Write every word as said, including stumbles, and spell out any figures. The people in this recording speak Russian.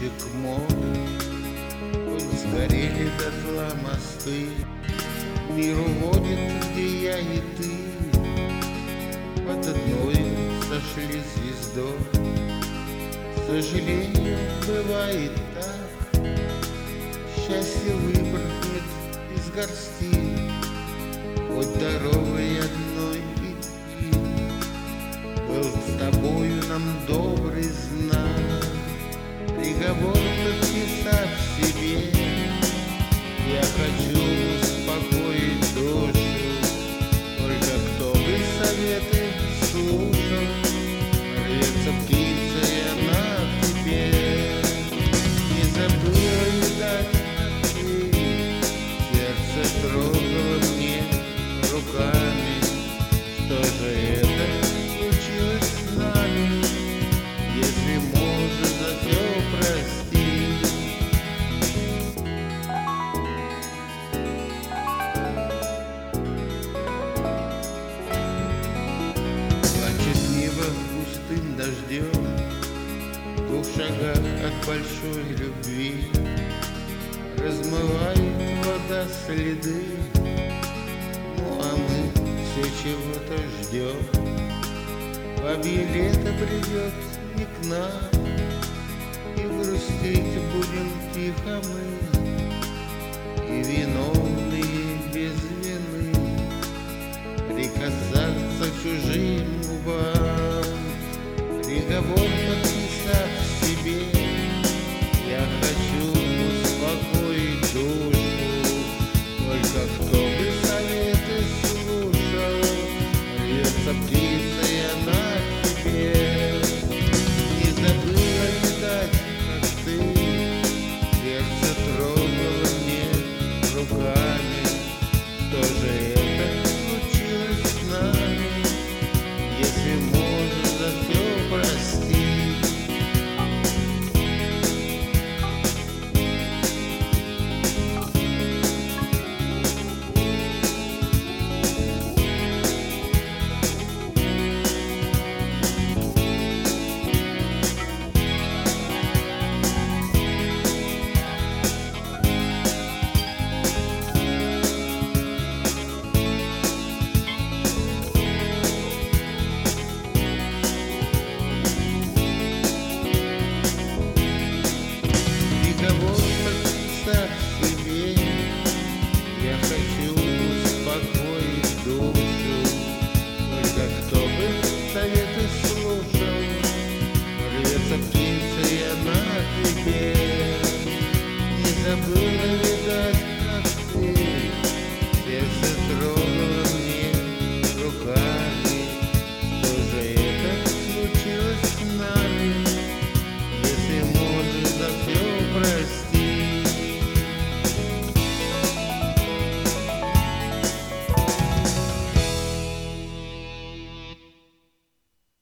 к морю. Хоть сгорели дотла мосты, мир уводит, где я и ты. Под одной сошли звездой. К сожалению, бывает так, счастье выпрыгнет из горсти. Хоть дорогой одной идти, был с тобою нам добрый знак. Приговор подписав себе, я хочу успокоить душу. Только кто бы советы слушал, рвется птица, и она в тебе. Не забыла, видать, ты, сердце трогало мне руками. Что же это случилось с нами? Если можно, за все прости. Плачет небо густым дождем в двух шагах от большой любви. Размывает вода следы, ну а мы все чего-то ждем. Бабье лето придет не к нам, и грустить будем тихо мы, и вино